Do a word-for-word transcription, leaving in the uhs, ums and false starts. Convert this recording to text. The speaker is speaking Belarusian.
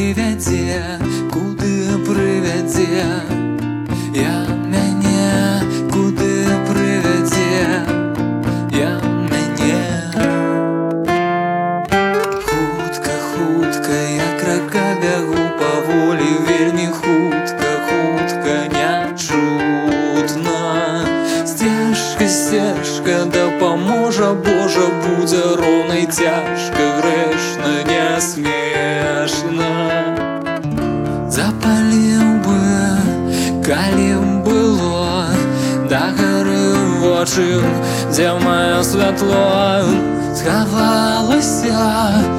прывядзе, куды прывядзе, я мяне, куды прывядзе, я мяне. Хутка, хутка, я крака бягу паволі, вельмі хутка, хутка, нячутна. Сцежка, сцежка, дапаможа Божа, будзе роўна і цяжка, грэшна, не смешна. Запаліў бы, калі было да гары вочы, дзе маё святло схавалася.